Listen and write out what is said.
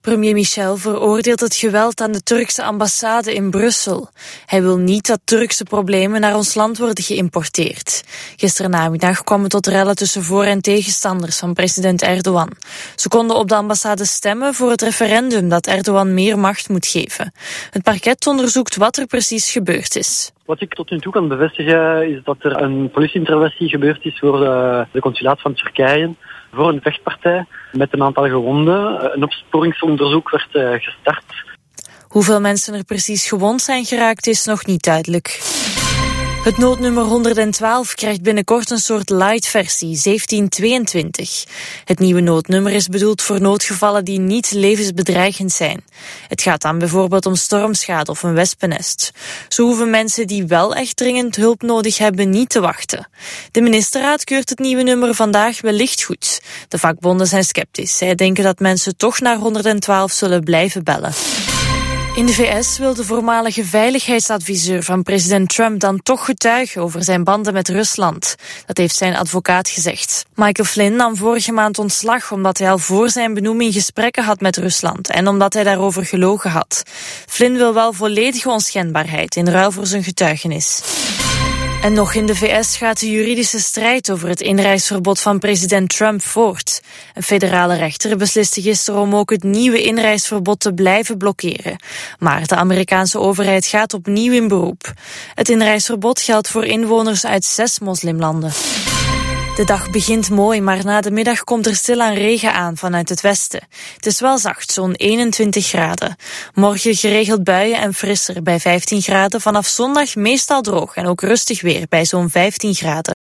Premier Michel veroordeelt het geweld aan de Turkse ambassade in Brussel. Hij wil niet dat Turkse problemen naar ons land worden geïmporteerd. Gisteren namiddag kwam het tot rellen tussen voor- en tegenstanders van president Erdogan. Ze konden op de ambassade stemmen voor het referendum dat Erdogan meer macht moet geven. Het parket onderzoekt wat er precies gebeurd is. Wat ik tot nu toe kan bevestigen is dat er een politieinterventie gebeurd is voor de consulaat van Turkije voor een vechtpartij met een aantal gewonden. Een opsporingsonderzoek werd gestart. Hoeveel mensen er precies gewond zijn geraakt is nog niet duidelijk. Het noodnummer 112 krijgt binnenkort een soort light-versie, 1722. Het nieuwe noodnummer is bedoeld voor noodgevallen die niet levensbedreigend zijn. Het gaat dan bijvoorbeeld om stormschade of een wespennest. Zo hoeven mensen die wel echt dringend hulp nodig hebben niet te wachten. De ministerraad keurt het nieuwe nummer vandaag wellicht goed. De vakbonden zijn sceptisch. Zij denken dat mensen toch naar 112 zullen blijven bellen. In de VS wil de voormalige veiligheidsadviseur van president Trump dan toch getuigen over zijn banden met Rusland. Dat heeft zijn advocaat gezegd. Michael Flynn nam vorige maand ontslag omdat hij al voor zijn benoeming gesprekken had met Rusland en omdat hij daarover gelogen had. Flynn wil wel volledige onschendbaarheid in ruil voor zijn getuigenis. En nog in de VS gaat de juridische strijd over het inreisverbod van president Trump voort. Een federale rechter besliste gisteren om ook het nieuwe inreisverbod te blijven blokkeren. Maar de Amerikaanse overheid gaat opnieuw in beroep. Het inreisverbod geldt voor inwoners uit 6 moslimlanden. De dag begint mooi, maar na de middag komt er stilaan regen aan vanuit het westen. Het is wel zacht, zo'n 21 graden. Morgen geregeld buien en frisser bij 15 graden. Vanaf zondag meestal droog en ook rustig weer bij zo'n 15 graden.